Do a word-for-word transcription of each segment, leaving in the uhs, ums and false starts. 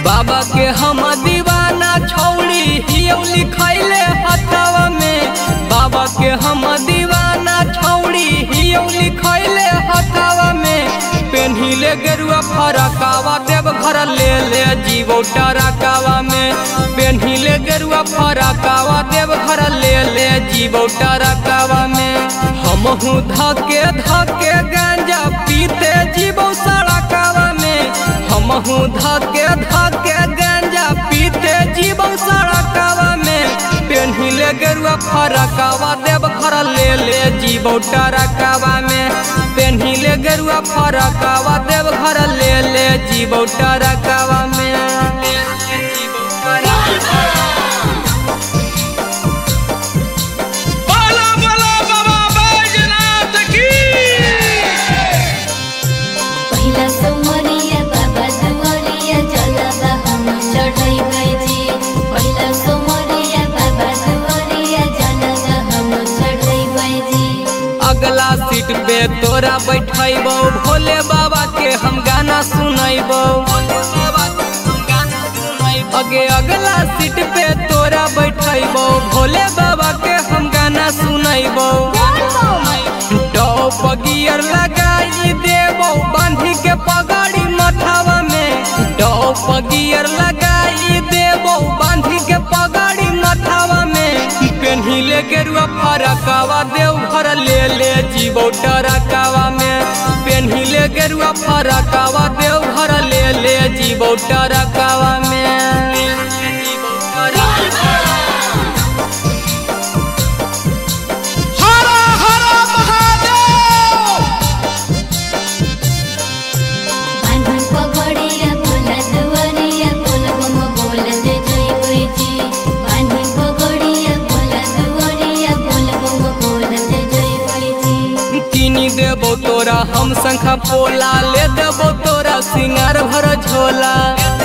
बाबा के हम दीवाना छौड़ी हियो लिखैले हथवा में। बाबा के हम दीवाना छौड़ी हियो लिखैले हथवा में। पेन्हिले गेरुआ फरकावा देव घर ले ले जीवो टरकावा में। पेन्हिले गेरुआ फरकावा देव घर ले ले जीवो टरकावा में। हमहू धके धके गांजा पीते जीवो सड़कावा में। हमहू धके धके गांजा पीते जीवो सड़कावा में। पेन्हिले गेरुआ फरकावा देव घर ले ले जीवो टरकावा में। पेन्हिले गेरुआ फरकावा देव घर ले ले जीवो टरकावा में। अगला सीट पे तोरा बैठैबो भोले बाबा के हम गाना सुनैबो। अगे अगला सीट पे तोरा बैठैबो भोले बाबा के हम गाना सुनैबो। टॉप गियर लगाई देबो बांधी के पगड़ी मथावा में। टॉप गियर लगाई देबो बांधी के पगड़ी मथावा में। पेन्हिले गेरुआ फरकावा देव घर ले ले जीवो टरकावा में। पेन्हिले गेरुआ फरकावा देव घर ले ले जीवो टरकावा में। देबो तोरा हम शंखा पोला ले देबो तोरा सिंगार भर झोला।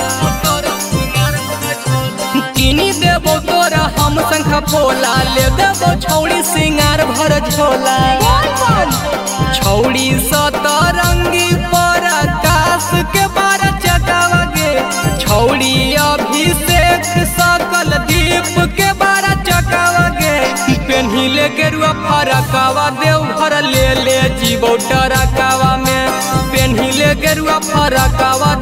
किनी देबो तोरा हम शंखा पोला ले देबो छौड़ी सिंगार भर झोला। छौड़ी सतरंगी पर आकाश के बार चटावा गे। छौड़ी अभिषेक सकल दीप के बार चटावा गे। पेन्हिले गेरुआ फरकावा देव घर ले ले जीवो टरकावा में। पेन्हिले गेरुआ फरकावा